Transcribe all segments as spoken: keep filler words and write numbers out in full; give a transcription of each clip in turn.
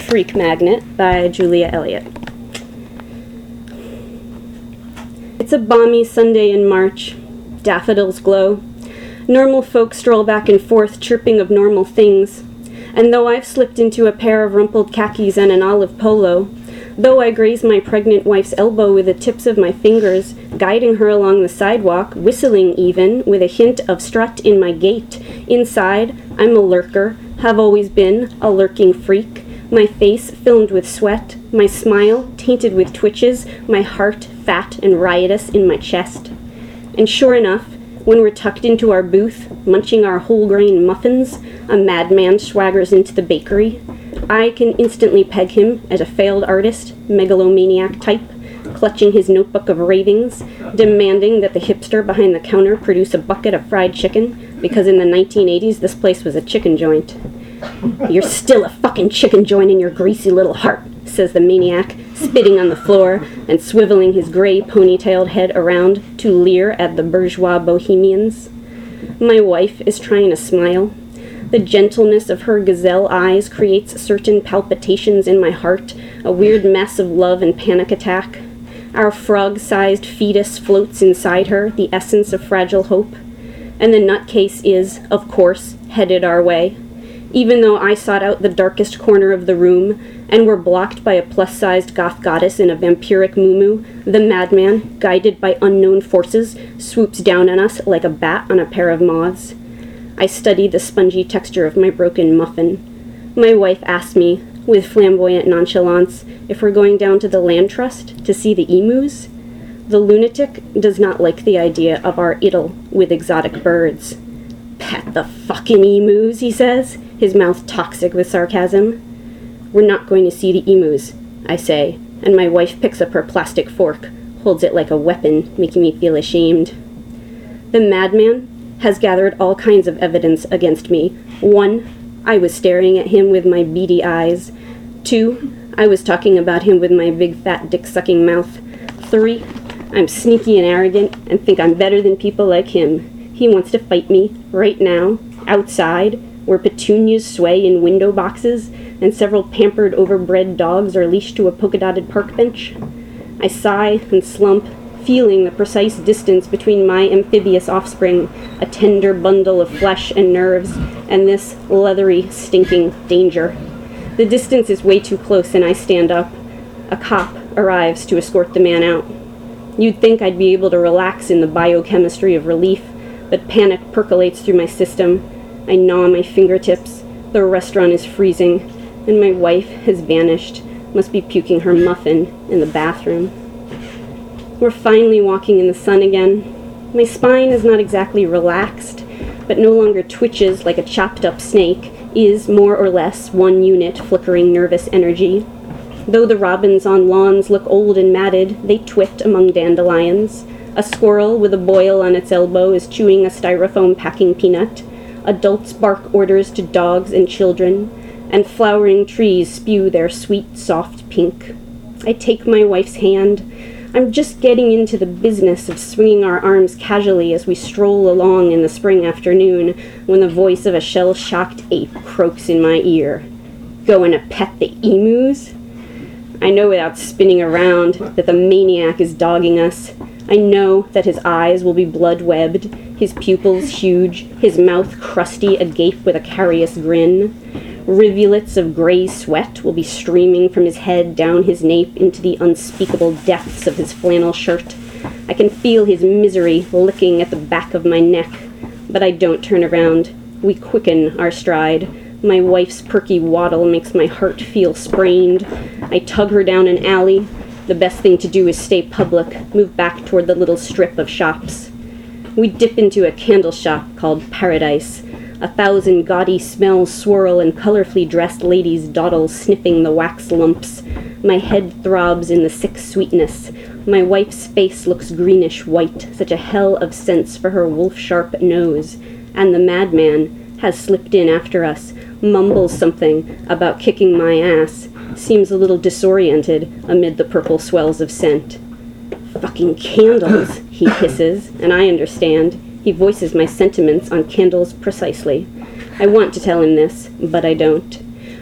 Freak Magnet by Julia Elliott. It's a balmy Sunday in March. Daffodils glow. Normal folk stroll back and forth, chirping of normal things. And though I've slipped into a pair of rumpled khakis and an olive polo, though I graze my pregnant wife's elbow with the tips of my fingers, guiding her along the sidewalk, whistling even, with a hint of strut in my gait, inside, I'm a lurker, have always been, a lurking freak, my face filmed with sweat, my smile tainted with twitches, my heart fat and riotous in my chest. And sure enough, when we're tucked into our booth, munching our whole-grain muffins, a madman swaggers into the bakery. I can instantly peg him as a failed artist, megalomaniac type, clutching his notebook of ravings, demanding that the hipster behind the counter produce a bucket of fried chicken, because in the nineteen eighties this place was a chicken joint. "You're still a fucking chicken joint in your greasy little heart," says the maniac, spitting on the floor and swiveling his gray ponytailed head around to leer at the bourgeois bohemians. My wife is trying to smile. The gentleness of her gazelle eyes creates certain palpitations in my heart, a weird mess of love and panic attack. Our frog-sized fetus floats inside her, the essence of fragile hope. And the nutcase is, of course, headed our way. Even though I sought out the darkest corner of the room and were blocked by a plus-sized goth goddess in a vampiric muumuu, the madman, guided by unknown forces, swoops down on us like a bat on a pair of moths. I study the spongy texture of my broken muffin. My wife asks me, with flamboyant nonchalance, if we're going down to the land trust to see the emus. The lunatic does not like the idea of our idyll with exotic birds. "Pat the fucking emus," he says, his mouth toxic with sarcasm. "We're not going to see the emus," I say, and my wife picks up her plastic fork, holds it like a weapon, making me feel ashamed. The madman has gathered all kinds of evidence against me. One, I was staring at him with my beady eyes. Two, I was talking about him with my big fat dick-sucking mouth. Three, I'm sneaky and arrogant and think I'm better than people like him. He wants to fight me, right now, outside, where petunias sway in window boxes and several pampered, overbred dogs are leashed to a polka-dotted park bench. I sigh and slump, feeling the precise distance between my amphibious offspring, a tender bundle of flesh and nerves, and this leathery, stinking danger. The distance is way too close, and I stand up. A cop arrives to escort the man out. You'd think I'd be able to relax in the biochemistry of relief, but panic percolates through my system. I gnaw my fingertips. The restaurant is freezing, and my wife has vanished, must be puking her muffin in the bathroom. We're finally walking in the sun again. My spine is not exactly relaxed, but no longer twitches like a chopped-up snake, is more or less one unit flickering nervous energy. Though the robins on lawns look old and matted, they twit among dandelions. A squirrel with a boil on its elbow is chewing a styrofoam packing peanut. Adults bark orders to dogs and children, and flowering trees spew their sweet, soft pink. I take my wife's hand. I'm just getting into the business of swinging our arms casually as we stroll along in the spring afternoon when the voice of a shell-shocked ape croaks in my ear. "Going to pet the emus?" I know without spinning around that the maniac is dogging us. I know that his eyes will be blood-webbed, his pupils huge, his mouth crusty agape with a carious grin. Rivulets of gray sweat will be streaming from his head down his nape into the unspeakable depths of his flannel shirt. I can feel his misery licking at the back of my neck, but I don't turn around. We quicken our stride. My wife's perky waddle makes my heart feel sprained. I tug her down an alley. The best thing to do is stay public, move back toward the little strip of shops. We dip into a candle shop called Paradise. A thousand gaudy smells swirl and colorfully dressed ladies dawdle, sniffing the wax lumps. My head throbs in the sick sweetness. My wife's face looks greenish-white, such a hell of scents for her wolf-sharp nose. And the madman has slipped in after us, mumbles something about kicking my ass, seems a little disoriented amid the purple swells of scent. "Fucking candles," he hisses, and I understand. He voices my sentiments on candles precisely. I want to tell him this, but I don't.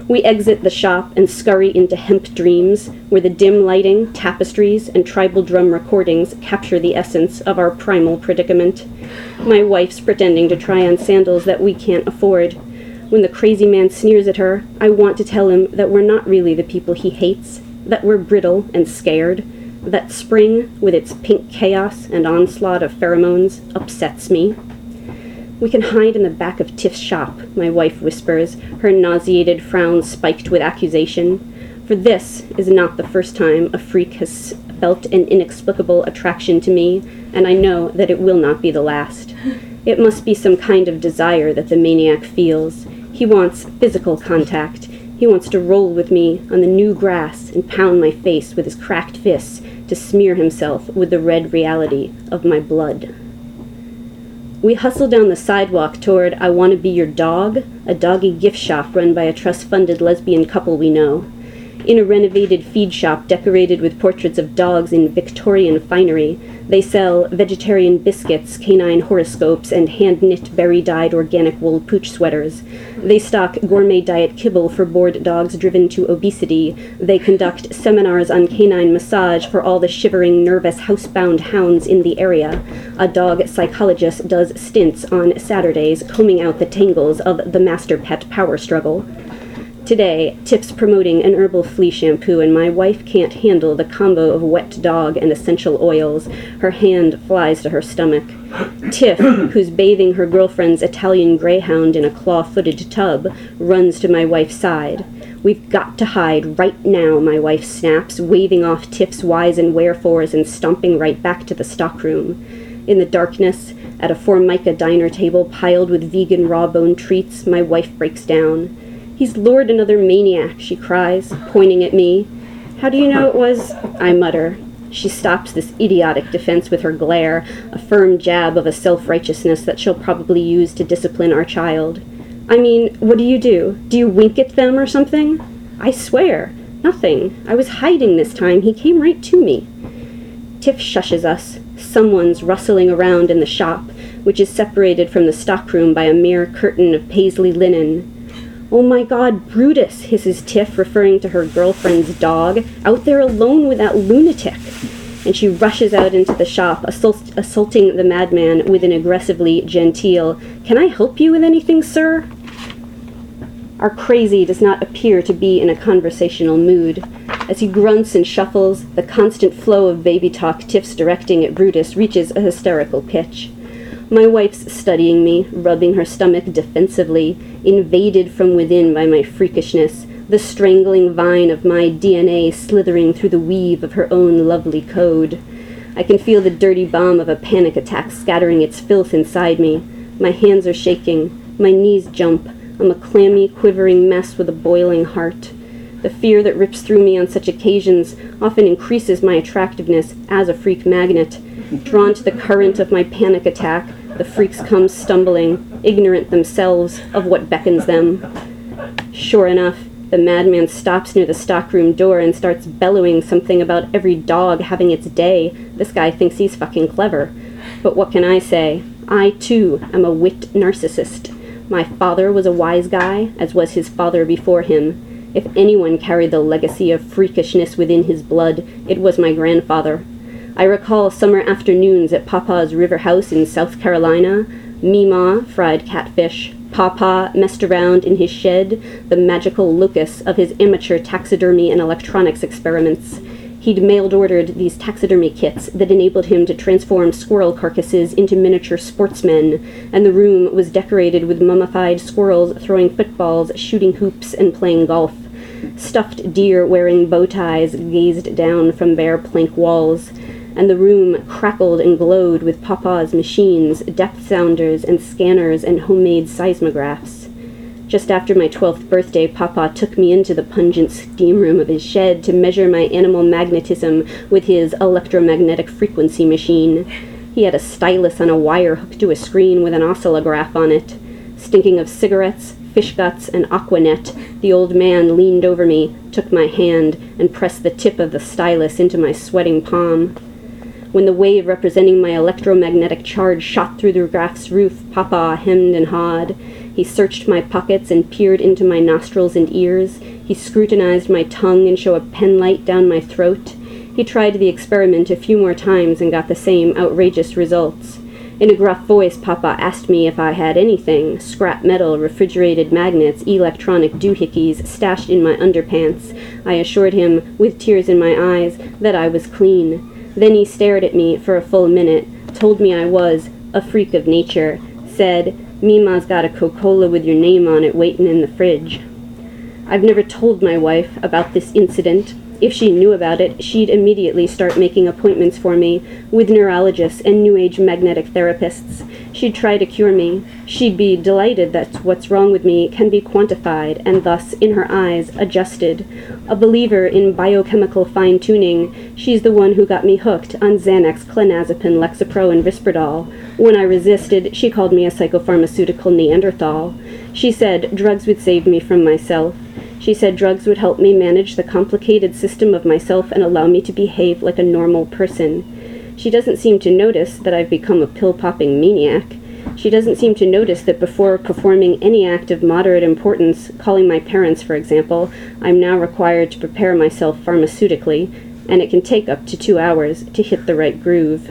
We exit the shop and scurry into Hemp Dreams, where the dim lighting, tapestries, and tribal drum recordings capture the essence of our primal predicament. My wife's pretending to try on sandals that we can't afford. When the crazy man sneers at her, I want to tell him that we're not really the people he hates, that we're brittle and scared, that spring, with its pink chaos and onslaught of pheromones, upsets me. We can hide in the back of Tiff's shop, my wife whispers, her nauseated frown spiked with accusation. For this is not the first time a freak has felt an inexplicable attraction to me, and I know that it will not be the last. It must be some kind of desire that the maniac feels. He wants physical contact. He wants to roll with me on the new grass and pound my face with his cracked fists to smear himself with the red reality of my blood. We hustle down the sidewalk toward I Wanna Be Your Dog, a doggy gift shop run by a trust-funded lesbian couple we know. In a renovated feed shop decorated with portraits of dogs in Victorian finery, they sell vegetarian biscuits, canine horoscopes, and hand-knit berry-dyed organic wool pooch sweaters. They stock gourmet diet kibble for bored dogs driven to obesity. They conduct seminars on canine massage for all the shivering, nervous, housebound hounds in the area. A dog psychologist does stints on Saturdays, combing out the tangles of the master-pet power struggle. Today, Tiff's promoting an herbal flea shampoo, and my wife can't handle the combo of wet dog and essential oils. Her hand flies to her stomach. Tiff, who's bathing her girlfriend's Italian greyhound in a claw-footed tub, runs to my wife's side. We've got to hide right now, my wife snaps, waving off Tiff's whys and wherefores and stomping right back to the stockroom. In the darkness, at a Formica diner table piled with vegan raw-bone treats, my wife breaks down. "He's lured another maniac," she cries, pointing at me. "How do you know it was—" I mutter. She stops this idiotic defense with her glare, a firm jab of a self-righteousness that she'll probably use to discipline our child. "I mean, what do you do? Do you wink at them or something?" "I swear, nothing. I was hiding this time. He came right to me." Tiff shushes us. Someone's rustling around in the shop, which is separated from the stockroom by a mere curtain of paisley linen. "Oh my God, Brutus," hisses Tiff, referring to her girlfriend's dog, "out there alone with that lunatic." And she rushes out into the shop, assault- assaulting the madman with an aggressively genteel, "Can I help you with anything, sir?" Our crazy does not appear to be in a conversational mood. As he grunts and shuffles, the constant flow of baby talk Tiff's directing at Brutus reaches a hysterical pitch. My wife's studying me, rubbing her stomach defensively, invaded from within by my freakishness, the strangling vine of my D N A slithering through the weave of her own lovely code. I can feel the dirty bomb of a panic attack scattering its filth inside me. My hands are shaking. My knees jump. I'm a clammy, quivering mess with a boiling heart. The fear that rips through me on such occasions often increases my attractiveness as a freak magnet. Drawn to the current of my panic attack, the freaks come stumbling, ignorant themselves of what beckons them. Sure enough, the madman stops near the stockroom door and starts bellowing something about every dog having its day. This guy thinks he's fucking clever. But what can I say? I, too, am a wit narcissist. My father was a wise guy, as was his father before him. If anyone carried the legacy of freakishness within his blood, it was my grandfather. I recall summer afternoons at Papa's river house in South Carolina. Meemaw fried catfish. Papa messed around in his shed, the magical locus of his amateur taxidermy and electronics experiments. He'd mailed-ordered these taxidermy kits that enabled him to transform squirrel carcasses into miniature sportsmen, and the room was decorated with mummified squirrels throwing footballs, shooting hoops, and playing golf. Stuffed deer wearing bow ties gazed down from bare plank walls, and the room crackled and glowed with Papa's machines, depth sounders and scanners and homemade seismographs. Just after my twelfth birthday, Papa took me into the pungent steam room of his shed to measure my animal magnetism with his electromagnetic frequency machine. He had a stylus on a wire hooked to a screen with an oscillograph on it. Stinking of cigarettes, fish guts, and Aquanet, the old man leaned over me, took my hand, and pressed the tip of the stylus into my sweating palm. When the wave representing my electromagnetic charge shot through the graph's roof, Papa hemmed and hawed. He searched my pockets and peered into my nostrils and ears. He scrutinized my tongue and showed a penlight down my throat. He tried the experiment a few more times and got the same outrageous results. In a gruff voice, Papa asked me if I had anything, scrap metal, refrigerated magnets, electronic doohickeys stashed in my underpants. I assured him, with tears in my eyes, that I was clean. Then he stared at me for a full minute, told me I was a freak of nature, said, "Mima's got a Coca-Cola with your name on it waiting in the fridge." I've never told my wife about this incident. If she knew about it, she'd immediately start making appointments for me with neurologists and New Age magnetic therapists. She'd try to cure me. She'd be delighted that what's wrong with me can be quantified and thus, in her eyes, adjusted. A believer in biochemical fine-tuning, she's the one who got me hooked on Xanax, clonazepam, Lexapro, and Risperdal. When I resisted, she called me a psychopharmaceutical Neanderthal. She said drugs would save me from myself. She said drugs would help me manage the complicated system of myself and allow me to behave like a normal person. She doesn't seem to notice that I've become a pill-popping maniac. She doesn't seem to notice that before performing any act of moderate importance, calling my parents, for example, I'm now required to prepare myself pharmaceutically, and it can take up to two hours to hit the right groove.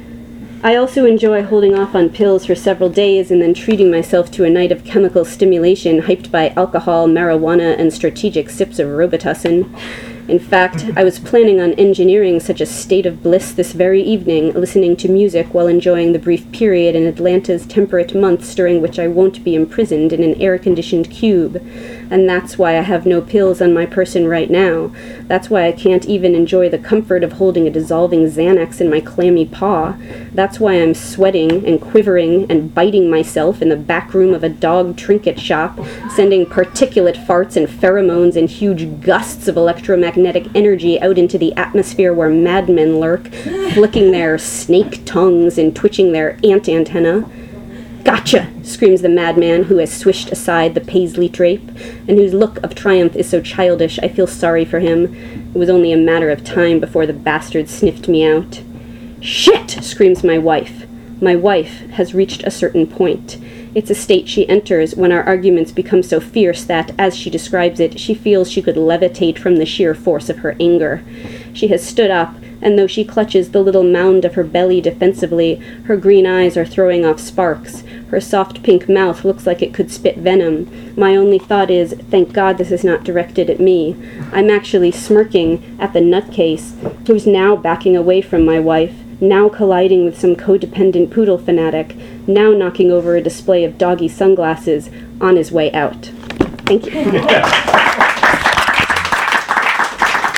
I also enjoy holding off on pills for several days and then treating myself to a night of chemical stimulation hyped by alcohol, marijuana, and strategic sips of Robitussin. In fact, I was planning on engineering such a state of bliss this very evening, listening to music while enjoying the brief period in Atlanta's temperate months during which I won't be imprisoned in an air-conditioned cube. And that's why I have no pills on my person right now. That's why I can't even enjoy the comfort of holding a dissolving Xanax in my clammy paw. That's why I'm sweating and quivering and biting myself in the back room of a dog trinket shop, sending particulate farts and pheromones and huge gusts of electromagnetic energy out into the atmosphere where madmen lurk, flicking their snake tongues and twitching their ant antenna. "Gotcha!" screams the madman who has swished aside the paisley drape, and whose look of triumph is so childish I feel sorry for him. It was only a matter of time before the bastard sniffed me out. "Shit!" screams my wife. My wife has reached a certain point. It's a state she enters when our arguments become so fierce that, as she describes it, she feels she could levitate from the sheer force of her anger. She has stood up, and though she clutches the little mound of her belly defensively, her green eyes are throwing off sparks. Her soft pink mouth looks like it could spit venom. My only thought is, thank God this is not directed at me. I'm actually smirking at the nutcase, who's now backing away from my wife, now colliding with some codependent poodle fanatic, now knocking over a display of doggy sunglasses on his way out. Thank you.